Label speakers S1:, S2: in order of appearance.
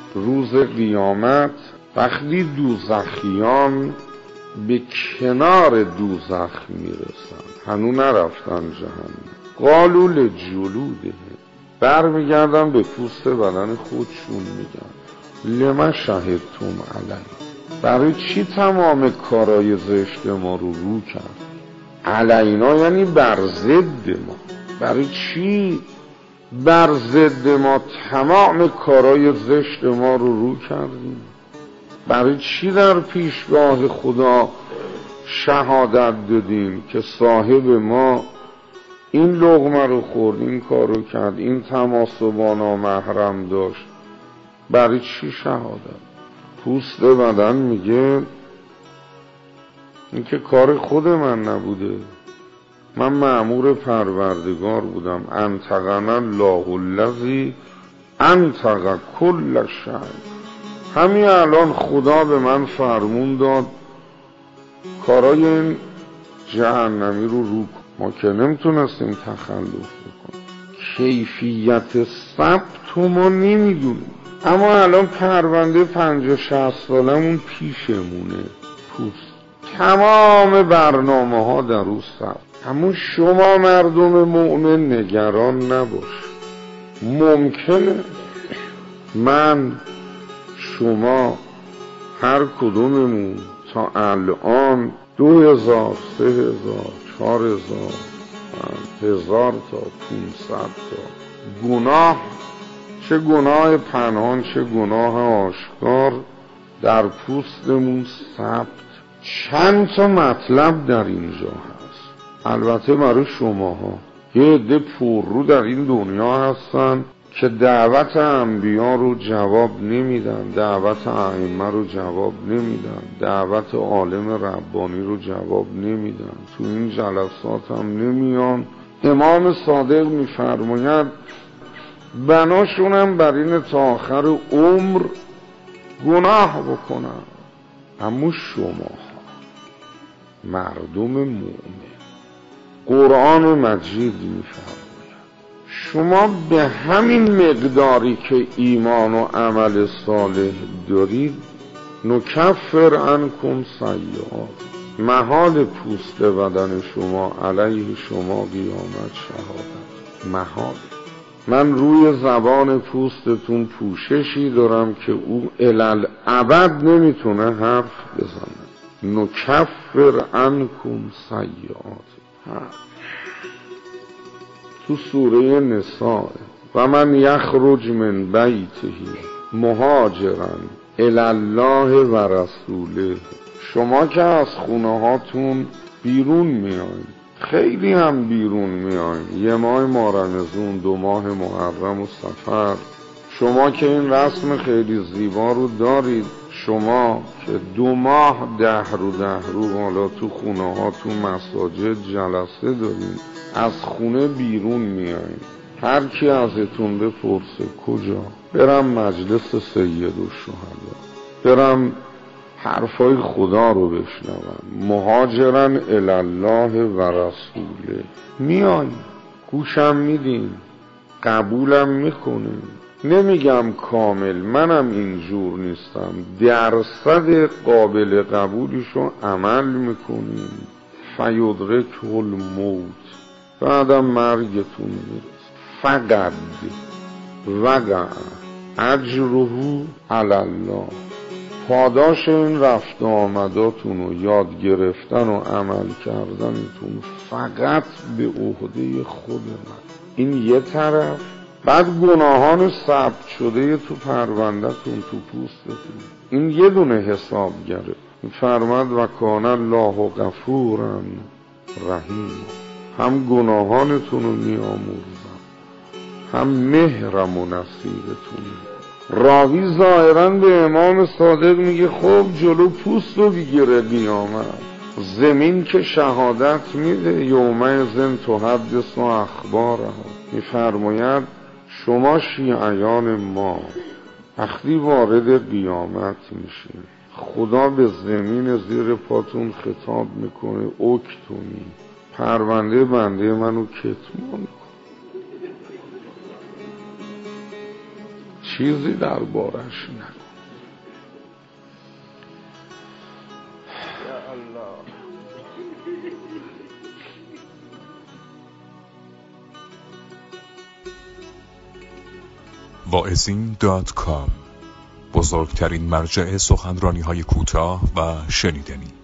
S1: روز قیامت وقتی دوزخیان به کنار دوزخ میرسن، هنو نرفتن جهنم، قالوا لجلوده، برمیگردن به پوست بدن خودشون میگن لما شهدتم علی، برای چی تمام کارای زشت ما رو کرد؟ علینا یعنی بر ضد ما. برای چی بر ضد ما تمام کارای زشت ما رو کردیم؟ برای چی در پیشگاه خدا شهادت دادیم که صاحب ما این لقمه رو خورد، این کارو کرد، این تماس با نامحرم داشت؟ برای چی شهادت؟ پوست بدن میگه این که کار خود من نبوده، من مأمور پروردگار بودم. انطقنا الله الذی انطق کل شیء، همین الان خدا به من فرمون داد کارای این جهنمی رو کن. ما که نمیتونستیم تخلف بکنیم، کیفیت ثبت ما نمیدونیم، اما الان پرونده 50-60 سالمون پیشمونه، پوست تمام برنامه ها در او ثبت. اما شما مردم مؤمن نگران نباش، ممکنه من شما هر کدوممون تا الان 2000 3000 4000 1000 تا 500 تا گناه، چه گناه پنهان چه گناه آشکار، در پوستمون ثبت. چند تا مطلب در اینجا هست، البته برای شماها یه عده پررو در این دنیا هستن که دعوت انبیا رو جواب نمیدن، دعوت ائمه رو جواب نمیدن، دعوت عالم ربانی رو جواب نمیدن، تو این جلسات هم نمیان. امام صادق میفرماید بناشونم بر این تا آخر عمر گناه بکنن. اما شما مردم مومن، قرآن مجید میفرماید شما به همین مقداری که ایمان و عمل صالح دارید نکفر عنکم سیئات، محال پوست بدن شما علیه شما قیامت شهادت، محال. من روی زبان پوستتون پوششی دارم که او الالعبد نمیتونه حرف بزنه. نکفر عنکم سیئات، تو سوره نساء و من یخرج من بیته مهاجرا الی الله و رسوله. شما که از خونه هاتون بیرون میایید، خیلی هم بیرون میایید، 1 ماه ماه رمضان، 2 ماه محرم و صفر، شما که این رسم خیلی زیبا رو دارید، شما که 2 ماه 10 رو حالا تو خونه ها تو مساجد جلسه دارید، از خونه بیرون میایید، هر کی ازتون بپرسه کجا؟ برم مجلس سیدالشهدا، برم حرفای خدا رو بشنوم، مهاجرا الی الله و رسوله. میایید، گوشم میدین، قبولم میکنین. نمیگم کامل، منم اینجور نیستم، درصد قابل قبولیشو عمل میکنین. فیدرک الموت، بعدم مرگتون میرسه. فقط وقع اجره علی الله، پاداش این رفت آمداتون و یاد گرفتن و عمل کردنتون فقط به عهده خود من. این یه طرف. بعد گناهان ثبت شده تو پروندهتون تو پوستتون، این یه دونه حسابگره. فرمود و کان الله غفورا رحیم، هم گناهانتون رو میامرزم، هم مهرم و نصیبتون. راوی ظاهرا به امام صادق میگه خب جلو پوست رو بگیره قیامت، زمین که شهادت میده، یومئذ تحدث اخبارها. میفرماید شما شیعیان ما وقتی وارد قیامت میشه، خدا به زمین زیر پاتون خطاب میکنه اکتونی، پرونده بنده منو کتمان. چیزی دربارش نگو.
S2: واعظین.com، بزرگترین مرجع سخنرانی‌های کوتاه و شنیدنی.